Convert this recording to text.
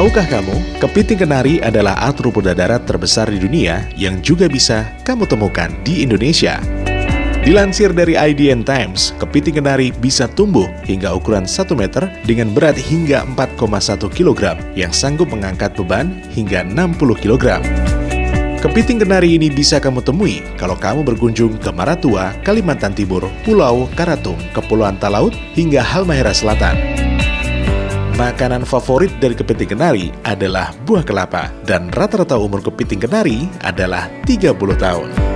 Tahukah kamu, kepiting kenari adalah arthropoda darat terbesar di dunia yang juga bisa kamu temukan di Indonesia. Dilansir dari IDN Times, kepiting kenari bisa tumbuh hingga ukuran 1 meter dengan berat hingga 4,1 kg yang sanggup mengangkat beban hingga 60 kg. Kepiting kenari ini bisa kamu temui kalau kamu berkunjung ke Maratua, Kalimantan Timur, Pulau Karatung, Kepulauan Talaut, hingga Halmahera Selatan. Makanan favorit dari kepiting kenari adalah buah kelapa, dan rata-rata umur kepiting kenari adalah 30 tahun.